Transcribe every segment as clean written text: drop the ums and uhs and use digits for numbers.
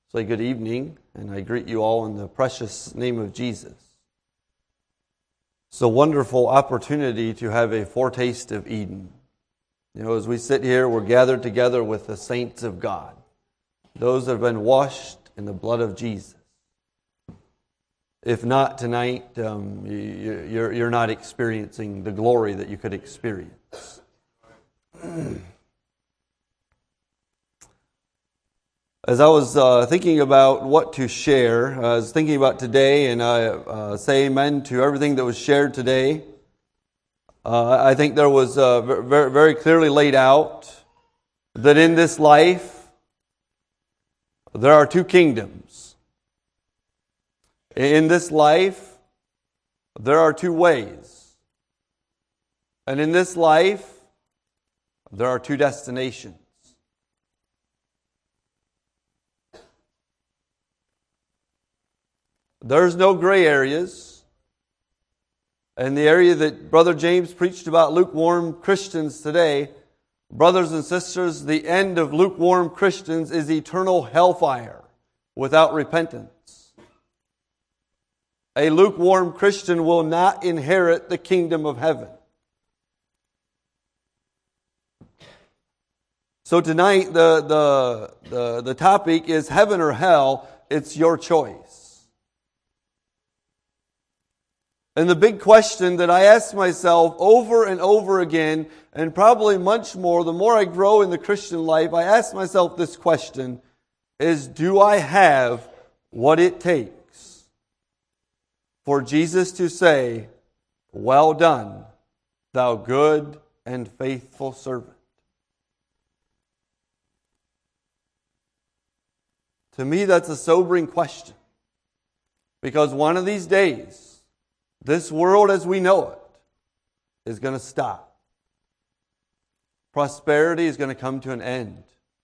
Say good evening, and I greet you all in the precious name of Jesus. It's a wonderful opportunity to have a foretaste of Eden. As we sit here, we're gathered together with the saints of God, those that have been washed in the blood of Jesus. If not tonight, you're not experiencing the glory that you could experience. As I was thinking about what to share, I was thinking about today, and I say amen to everything that was shared today. I think there was very, very clearly laid out that in this life there are two kingdoms. In this life there are two ways. And in this life there are two destinations. There's no gray areas. And the area that Brother James preached about lukewarm Christians today, brothers and sisters, the end of lukewarm Christians is eternal hellfire without repentance. A lukewarm Christian will not inherit the kingdom of heaven. So tonight the topic is heaven or hell. It's your choice. And the big question that I ask myself over and over again, and probably much more, the more I grow in the Christian life, I ask myself this question, is do I have what it takes for Jesus to say, "Well done, thou good and faithful servant"? To me, that's a sobering question. Because one of these days, this world as we know it is going to stop. Prosperity is going to come to an end.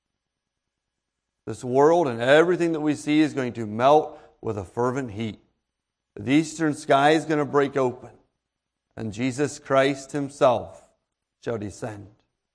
This world and everything that we see is going to melt with a fervent heat. The eastern sky is going to break open, and Jesus Christ Himself shall descend.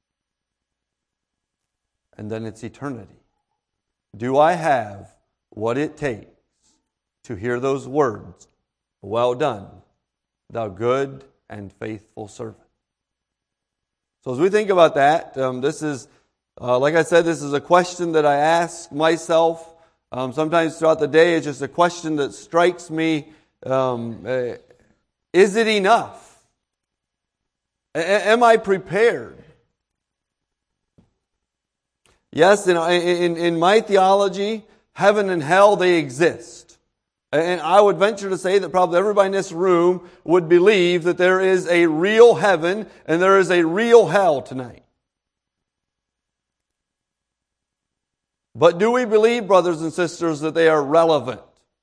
And then it's eternity. Do I have what it takes to hear those words, "Well done, thou good and faithful servant"? So as we think about that, this is, like I said, this is a question that I ask myself. Sometimes throughout the day, it's just a question that strikes me. Is it enough? Am I prepared? Yes, in my theology, heaven and hell, they exist. And I would venture to say that probably everybody in this room would believe that there is a real heaven and there is a real hell tonight. But do we believe, brothers and sisters, that they are relevant?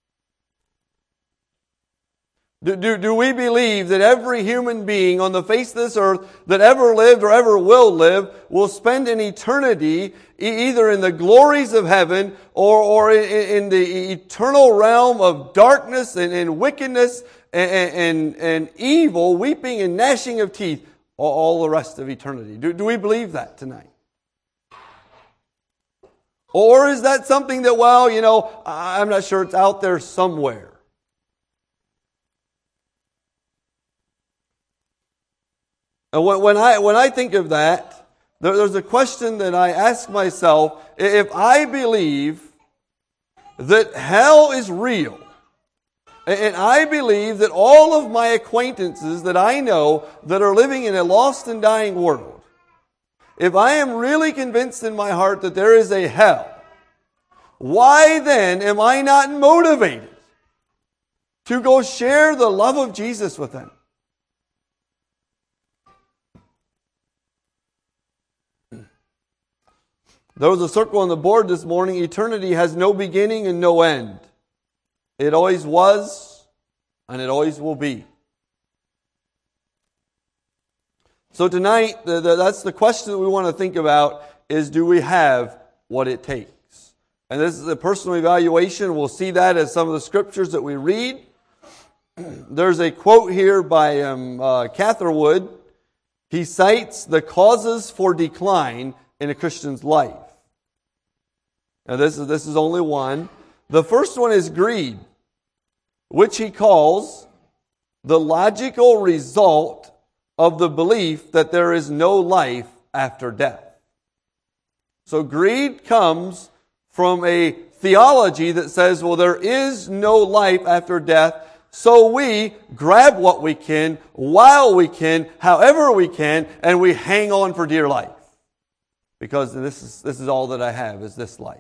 Do we believe that every human being on the face of this earth that ever lived or ever will live will spend an eternity either in the glories of heaven or in the eternal realm of darkness and wickedness and evil, weeping and gnashing of teeth all the rest of eternity? Do we believe that tonight? Or is that something that, I'm not sure, it's out there somewhere? And when I think of that, there's a question that I ask myself. If I believe that hell is real, and I believe that all of my acquaintances that I know that are living in a lost and dying world, if I am really convinced in my heart that there is a hell, why then am I not motivated to go share the love of Jesus with them? There was a circle on the board this morning. Eternity has no beginning and no end. It always was, and it always will be. So tonight, that's the question that we want to think about, is do we have what it takes? And this is a personal evaluation. We'll see that as some of the scriptures that we read. There's a quote here by Catherwood. He cites the causes for decline in a Christian's life. Now this is only one. The first one is greed, which he calls the logical result of the belief that there is no life after death. So greed comes from a theology that says, well, there is no life after death, so we grab what we can, while we can, however we can, and we hang on for dear life. Because this is all that I have, is this life.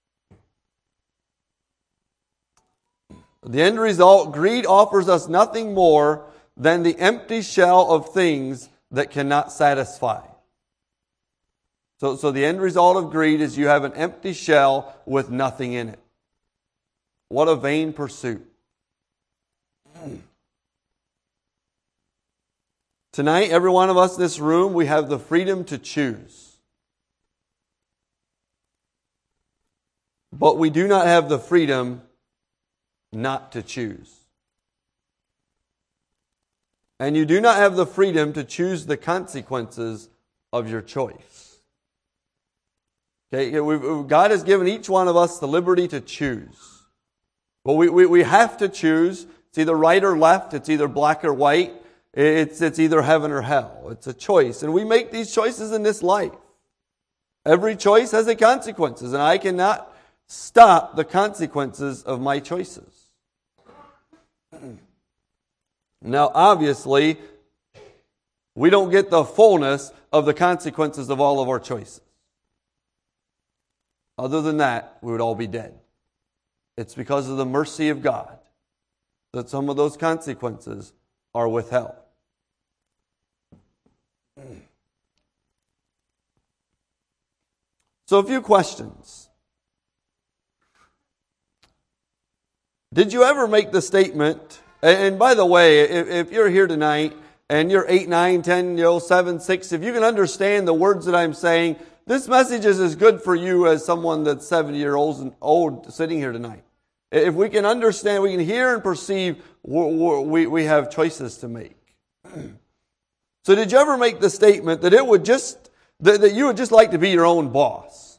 The end result, greed offers us nothing more than the empty shell of things that cannot satisfy. So the end result of greed is you have an empty shell with nothing in it. What a vain pursuit. Tonight, every one of us in this room, we have the freedom to choose. But we do not have the freedom not to choose. And you do not have the freedom to choose the consequences of your choice. Okay, God has given each one of us the liberty to choose. Well, we have to choose. It's either right or left. It's either black or white. It's either heaven or hell. It's a choice. And we make these choices in this life. Every choice has a consequences, and I cannot stop the consequences of my choices. Now, obviously, we don't get the fullness of the consequences of all of our choices. Other than that, we would all be dead. It's because of the mercy of God that some of those consequences are withheld. So a few questions. Did you ever make the statement, and by the way, if you're here tonight and you're 8, 9, 10, 7, 6, if you can understand the words that I'm saying, this message is as good for you as someone that's 70 years old sitting here tonight. If we can understand, we can hear and perceive, we have choices to make. So did you ever make the statement that that you would just like to be your own boss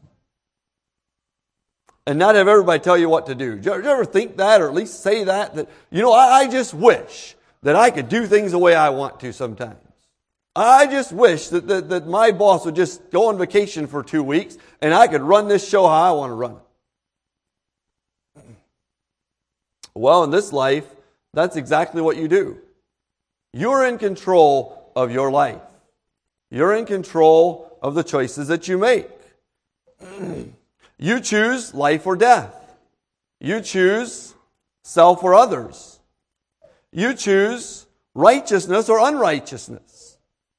and not have everybody tell you what to do? Did you ever think that, or at least say that I just wish that I could do things the way I want to sometimes. I just wish that my boss would just go on vacation for 2 weeks and I could run this show how I want to run it. Well, in this life, that's exactly what you do. You're in control of your life. You're in control of the choices that you make. You choose life or death. You choose self or others. You choose righteousness or unrighteousness.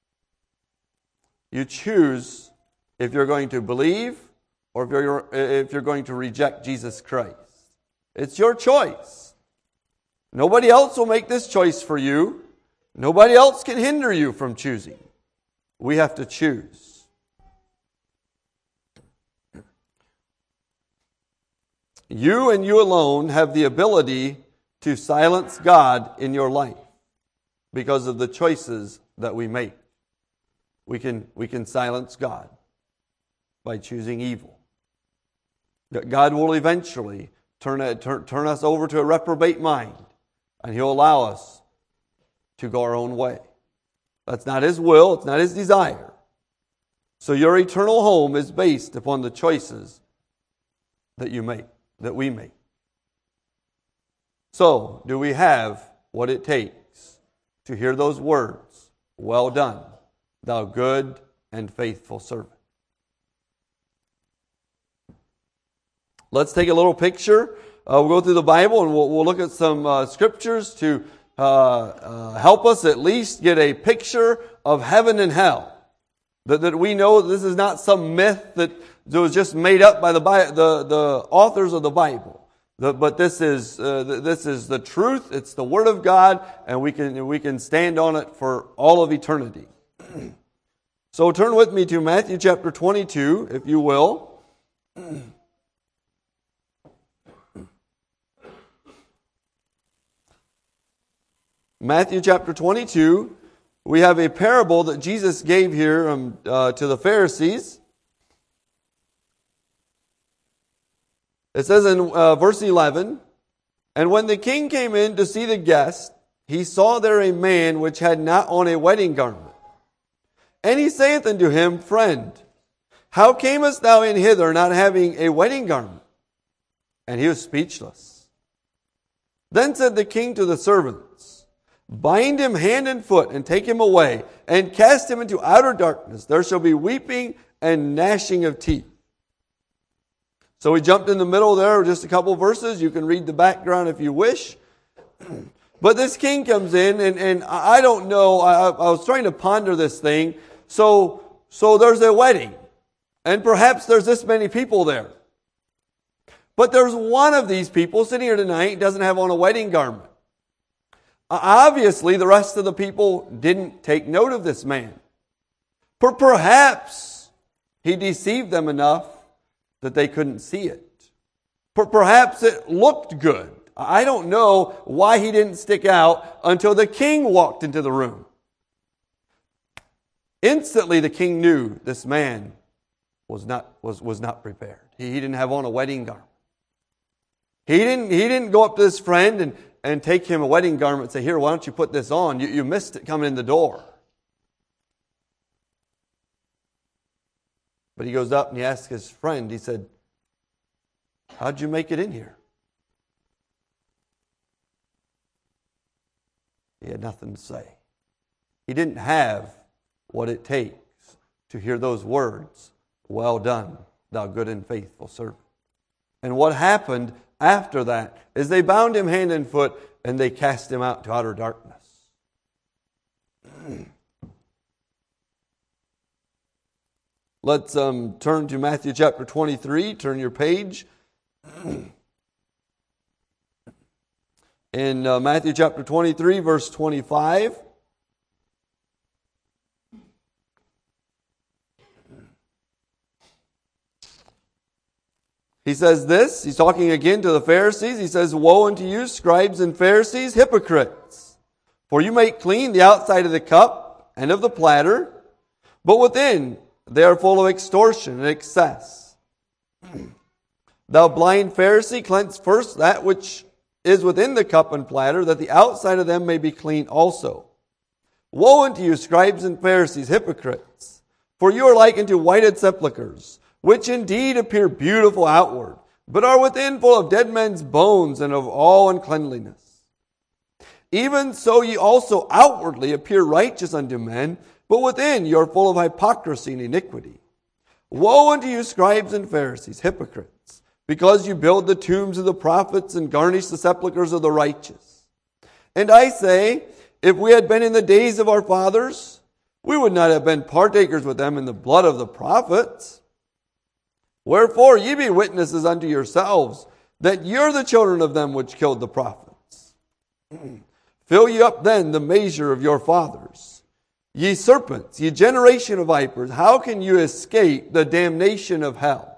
You choose if you're going to believe or if you're going to reject Jesus Christ. It's your choice. Nobody else will make this choice for you. Nobody else can hinder you from choosing. We have to choose. You and you alone have the ability to silence God in your life because of the choices that we make. We can silence God by choosing evil. God will eventually turn us over to a reprobate mind, and He'll allow us to go our own way. That's not His will, it's not His desire. So your eternal home is based upon the choices that you make, that we make. So, do we have what it takes to hear those words, "Well done, thou good and faithful servant"? Let's take a little picture. We'll go through the Bible and we'll look at some scriptures to help us at least get a picture of heaven and hell. That we know this is not some myth that was just made up by the authors of the Bible. But this is the truth. It's the Word of God, and we can stand on it for all of eternity. So turn with me to Matthew chapter 22, if you will. Matthew chapter 22, we have a parable that Jesus gave here to the Pharisees. It says in verse 11, "And when the king came in to see the guest, he saw there a man which had not on a wedding garment. And he saith unto him, Friend, how camest thou in hither not having a wedding garment? And he was speechless. Then said the king to the servants, Bind him hand and foot, and take him away, and cast him into outer darkness. There shall be weeping and gnashing of teeth." So we jumped in the middle there, just a couple verses. You can read the background if you wish. But this king comes in, and I don't know, I was trying to ponder this thing. So there's a wedding, and perhaps there's this many people there. But there's one of these people sitting here tonight doesn't have on a wedding garment. Obviously, the rest of the people didn't take note of this man. Perhaps he deceived them enough that they couldn't see it. Perhaps it looked good. I don't know why he didn't stick out until the king walked into the room. Instantly, the king knew this man was not prepared. He didn't have on a wedding garment. He didn't go up to his friend and take him a wedding garment and say, "Here, why don't you put this on? You missed it coming in the door." But he goes up and he asks his friend, he said, "How'd you make it in here?" He had nothing to say. He didn't have what it takes to hear those words, "Well done, thou good and faithful servant." And what happened after that is they bound him hand and foot and they cast him out to outer darkness. Let's turn to Matthew chapter 23. Turn your page. In Matthew chapter 23, verse 25. He says this, he's talking again to the Pharisees. He says, "Woe unto you, scribes and Pharisees, hypocrites! For you make clean the outside of the cup and of the platter, but within they are full of extortion and excess. Thou blind Pharisee, cleanse first that which is within the cup and platter, that the outside of them may be clean also. Woe unto you, scribes and Pharisees, hypocrites! For you are like unto whited sepulchres, which indeed appear beautiful outward, but are within full of dead men's bones and of all uncleanliness. Even so ye also outwardly appear righteous unto men, but within you are full of hypocrisy and iniquity. Woe unto you, scribes and Pharisees, hypocrites, because you build the tombs of the prophets and garnish the sepulchres of the righteous. And I say, if we had been in the days of our fathers, we would not have been partakers with them in the blood of the prophets. Wherefore ye be witnesses unto yourselves, that ye are the children of them which killed the prophets. Fill ye up then the measure of your fathers. Ye serpents, ye generation of vipers, how can you escape the damnation of hell?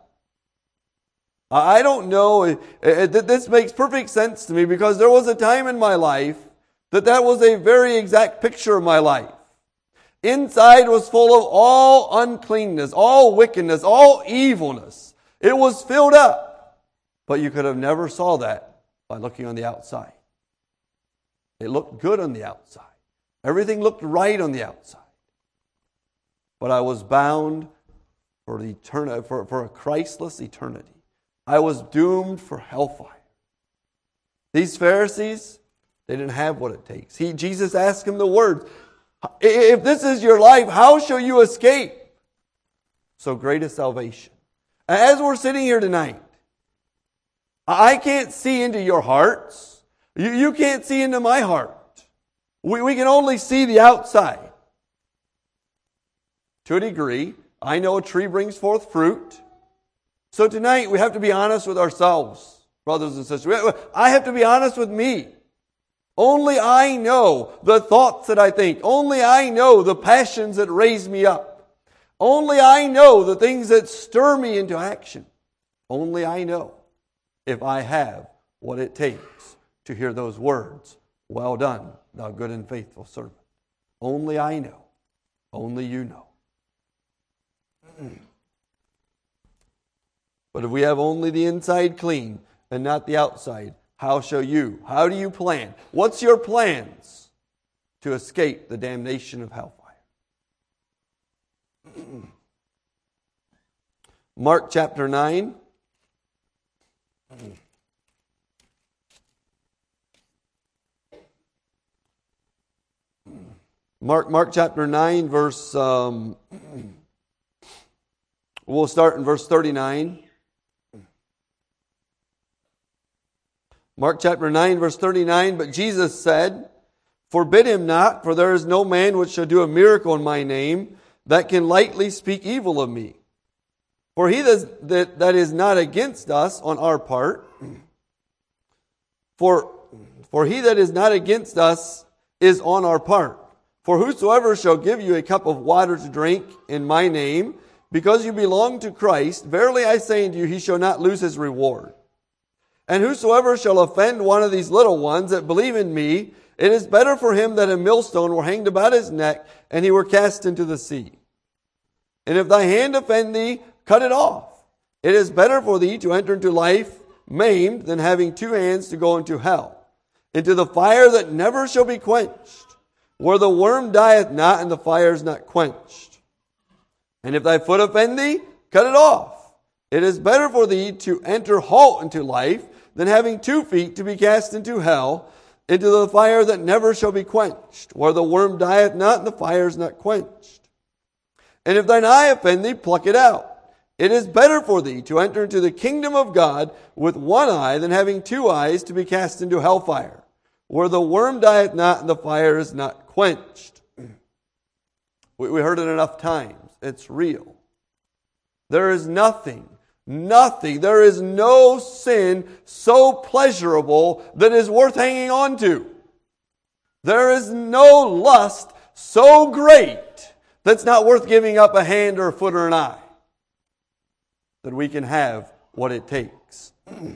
I don't know, this makes perfect sense to me, because there was a time in my life that was a very exact picture of my life. Inside was full of all uncleanness, all wickedness, all evilness. It was filled up. But you could have never saw that by looking on the outside. It looked good on the outside. Everything looked right on the outside. But I was bound for a Christless eternity. I was doomed for hellfire. These Pharisees, they didn't have what it takes. Jesus asked him the words, if this is your life, how shall you escape so great a salvation? As we're sitting here tonight, I can't see into your hearts. You can't see into my heart. We can only see the outside. To a degree, I know a tree brings forth fruit. So tonight we have to be honest with ourselves, brothers and sisters. I have to be honest with me. Only I know the thoughts that I think. Only I know the passions that raise me up. Only I know the things that stir me into action. Only I know if I have what it takes to hear those words, "Well done, thou good and faithful servant." Only I know. Only you know. But if we have only the inside clean and not the outside, how shall you? How do you plan? What's your plans to escape the damnation of hellfire? Mark chapter 9. Mark chapter 9, verse, we'll start in verse 39. Mark chapter 9, verse 39, but Jesus said, forbid him not, for there is no man which shall do a miracle in my name that can lightly speak evil of me. For he that is not against us on our part, for he that is not against us is on our part. For whosoever shall give you a cup of water to drink in my name, because you belong to Christ, verily I say unto you, he shall not lose his reward. And whosoever shall offend one of these little ones that believe in me, it is better for him that a millstone were hanged about his neck, and he were cast into the sea. And if thy hand offend thee, cut it off. It is better for thee to enter into life maimed than having two hands to go into hell, into the fire that never shall be quenched, where the worm dieth not and the fire is not quenched. And if thy foot offend thee, cut it off. It is better for thee to enter halt into life than having 2 feet to be cast into hell, into the fire that never shall be quenched, where the worm dieth not and the fire is not quenched. And if thine eye offend thee, pluck it out. It is better for thee to enter into the kingdom of God with one eye than having 2 eyes to be cast into hellfire, where the worm dieth not and the fire is not quenched. We heard it enough times. It's real. There is nothing, there is no sin so pleasurable that is worth hanging on to. There is no lust so great that's not worth giving up a hand or a foot or an eye, that we can have what it takes.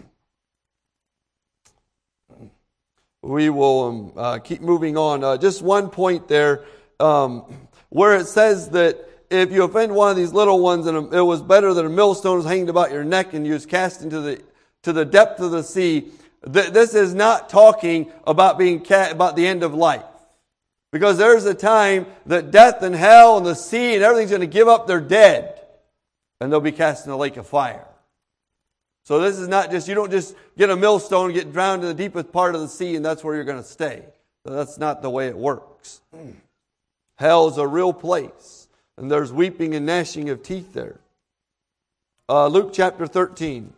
We will keep moving on. Just one point there, where it says that if you offend one of these little ones, and it was better that a millstone was hanged about your neck and you was cast into the depth of the sea. This is not talking about about the end of life, because there's a time that death and hell and the sea and everything's going to give up their dead, and they'll be cast in the lake of fire. So this is not just, you don't just get a millstone and get drowned in the deepest part of the sea and that's where you're going to stay. So that's not the way it works. Hell is a real place. And there's weeping and gnashing of teeth there. Luke chapter 13.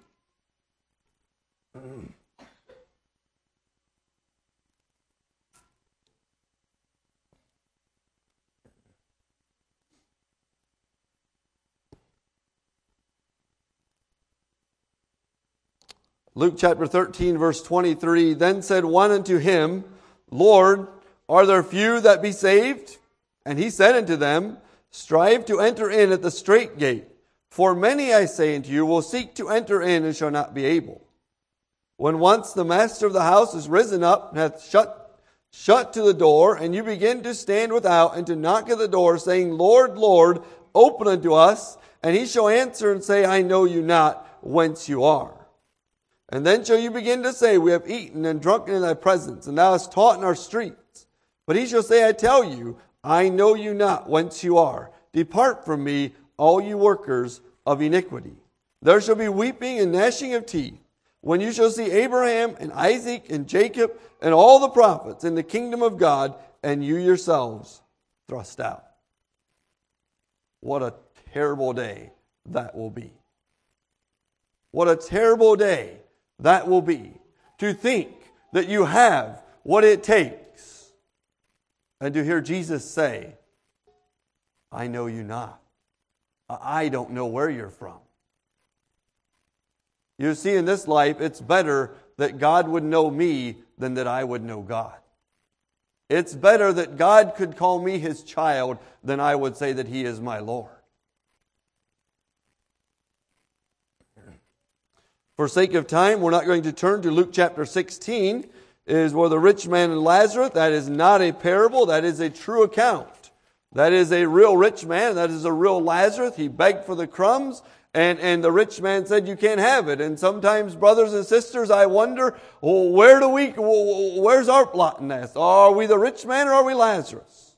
Luke chapter 13, verse 23, Then said one unto him, Lord, are there few that be saved? And he said unto them, Strive to enter in at the strait gate. For many, I say unto you, will seek to enter in and shall not be able. When once the master of the house is risen up and hath shut to the door, and you begin to stand without and to knock at the door, saying, Lord, Lord, open unto us. And he shall answer and say, I know you not, whence you are. And then shall you begin to say, We have eaten and drunken in thy presence, and thou hast taught in our streets. But he shall say, I tell you, I know you not, whence you are. Depart from me, all you workers of iniquity. There shall be weeping and gnashing of teeth, when you shall see Abraham and Isaac and Jacob and all the prophets in the kingdom of God, and you yourselves thrust out. What a terrible day that will be. What a terrible day that will be, to think that you have what it takes, and to hear Jesus say, I know you not. I don't know where you're from. You see, in this life, it's better that God would know me than that I would know God. It's better that God could call me His child than I would say that He is my Lord. For sake of time, we're not going to turn to Luke chapter 16. Is where the rich man and Lazarus, that is not a parable, that is a true account. That is a real rich man, that is a real Lazarus. He begged for the crumbs, And the rich man said, you can't have it. And sometimes, brothers and sisters, I wonder, well, where's our lot in this? Are we the rich man or are we Lazarus?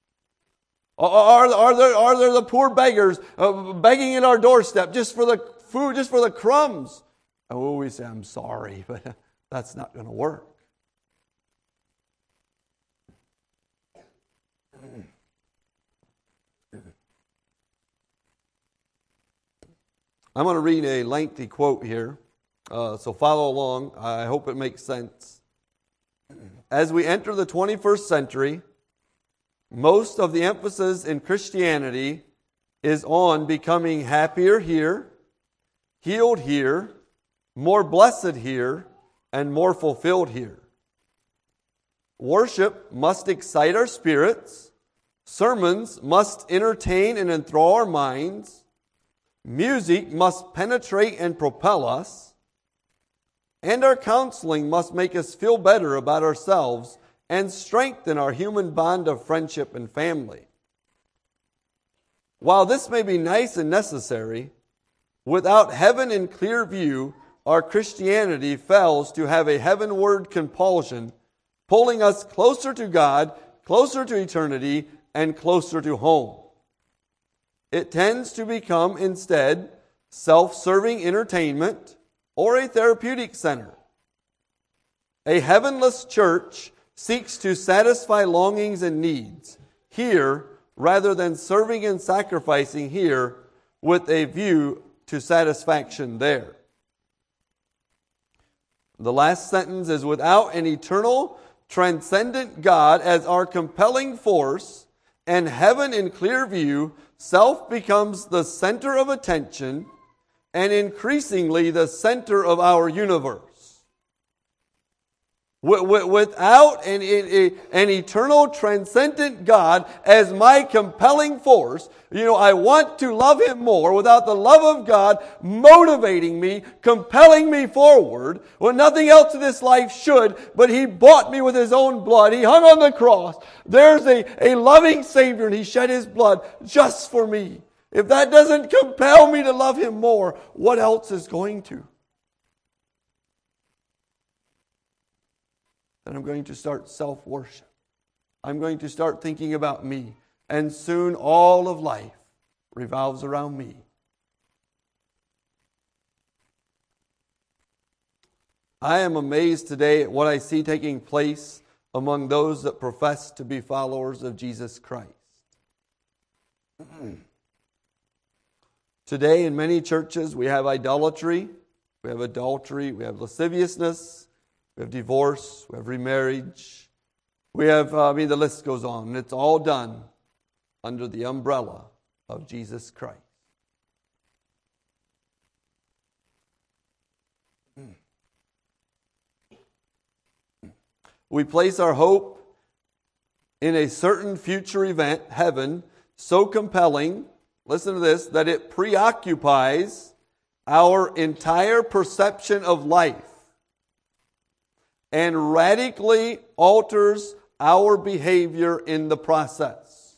Are there the poor beggars begging at our doorstep just for the food, just for the crumbs? And we say, I'm sorry, but that's not going to work. I'm going to read a lengthy quote here, so follow along. I hope it makes sense. As we enter the 21st century, most of the emphasis in Christianity is on becoming happier here, healed here, more blessed here, and more fulfilled here. Worship must excite our spirits. Sermons must entertain and enthrall our minds. Music must penetrate and propel us, and our counseling must make us feel better about ourselves and strengthen our human bond of friendship and family. While this may be nice and necessary, without heaven in clear view, our Christianity fails to have a heavenward compulsion, pulling us closer to God, closer to eternity, and closer to home. It tends to become, instead, self-serving entertainment or a therapeutic center. A heavenless church seeks to satisfy longings and needs here rather than serving and sacrificing here with a view to satisfaction there. The last sentence is, without an eternal, transcendent God as our compelling force and heaven in clear view, self becomes the center of attention and increasingly the center of our universe. Without an eternal, transcendent God as my compelling force, I want to love Him more. Without the love of God motivating me, compelling me forward, when nothing else in this life should, but He bought me with His own blood. He hung on the cross. There's a loving Savior, and He shed His blood just for me. If that doesn't compel me to love Him more, what else is going to? Then I'm going to start self-worship. I'm going to start thinking about me. And soon all of life revolves around me. I am amazed today at what I see taking place among those that profess to be followers of Jesus Christ. Today in many churches we have idolatry, we have adultery, we have lasciviousness, we have divorce, we have remarriage, we have, the list goes on. And it's all done under the umbrella of Jesus Christ. We place our hope in a certain future event, heaven, so compelling, listen to this, that it preoccupies our entire perception of life and radically alters our behavior in the process.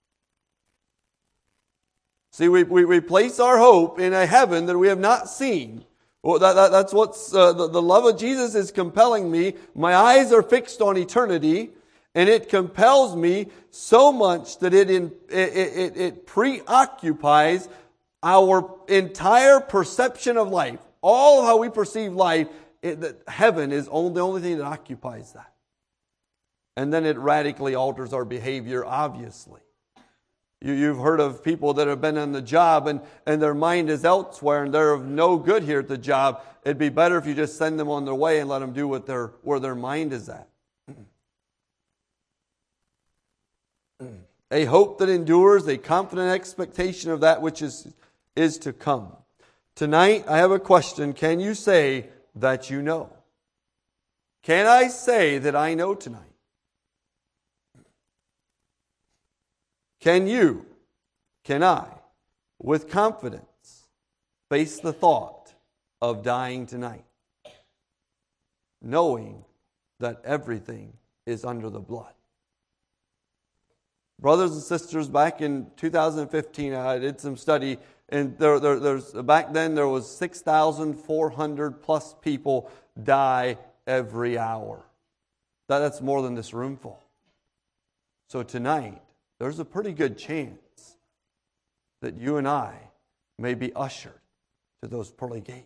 See, we place our hope in a heaven that we have not seen. Well, that's what's the love of Jesus is compelling me. My eyes are fixed on eternity, and it compels me so much that it preoccupies our entire perception of life. All how we perceive life, that heaven is the only thing that occupies that. And then it radically alters our behavior, obviously. You've heard of people that have been on the job and their mind is elsewhere and they're of no good here at the job. It'd be better if you just send them on their way and let them do where their mind is at. A hope that endures, a confident expectation of that which is to come. Tonight, I have a question. Can you say that you know? Can I say that I know tonight? Can I, with confidence, face the thought of dying tonight, knowing that everything is under the blood? Brothers and sisters, back in 2015, I did some study, and back then there was 6,400 plus people die every hour. That's more than this room full. So tonight, there's a pretty good chance that you and I may be ushered to those pearly gates.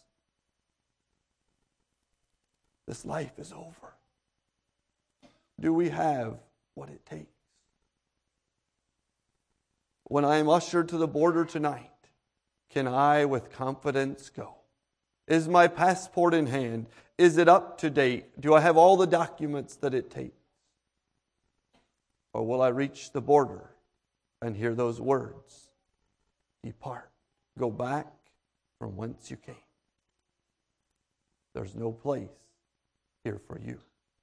This life is over. Do we have what it takes? When I am ushered to the border tonight, can I with confidence go? Is my passport in hand? Is it up to date? Do I have all the documents that it takes? Or will I reach the border and hear those words? Depart. Go back from whence you came. There's no place here for you.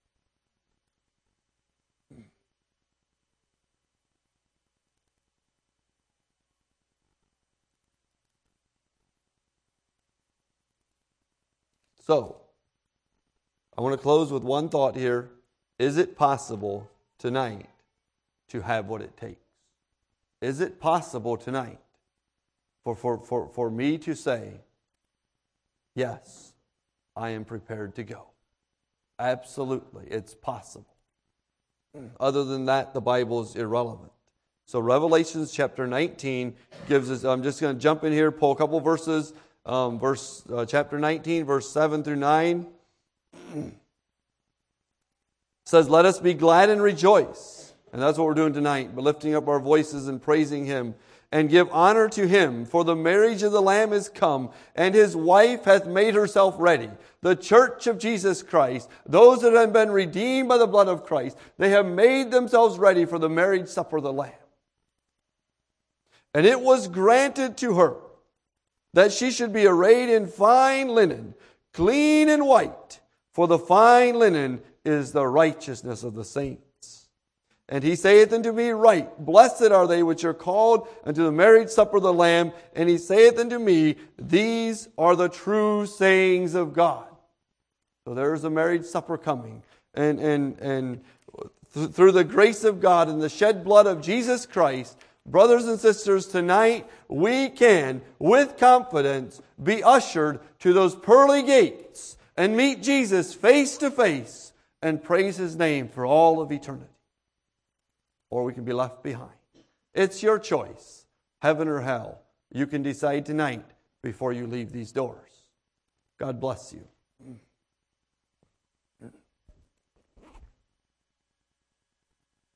So, I want to close with one thought here. Is it possible tonight to have what it takes? Is it possible tonight for me to say, yes, I am prepared to go? Absolutely, it's possible. Other than that, the Bible is irrelevant. So Revelation chapter 19 gives us, I'm just going to jump in here, pull a couple verses. Chapter 19, verse 7 through 9 says, "Let us be glad and rejoice." And that's what we're doing tonight, but lifting up our voices and praising Him. "And give honor to Him, for the marriage of the Lamb is come, and His wife hath made herself ready." The church of Jesus Christ, those that have been redeemed by the blood of Christ, they have made themselves ready for the marriage supper of the Lamb. "And it was granted to her that she should be arrayed in fine linen, clean and white, for the fine linen is the righteousness of the saints. And He saith unto me, Right, blessed are they which are called unto the marriage supper of the Lamb. And He saith unto me, These are the true sayings of God." So there is a marriage supper coming. And through the grace of God and the shed blood of Jesus Christ, brothers and sisters, tonight we can, with confidence, be ushered to those pearly gates and meet Jesus face to face and praise His name for all of eternity. Or we can be left behind. It's your choice, heaven or hell. You can decide tonight before you leave these doors. God bless you.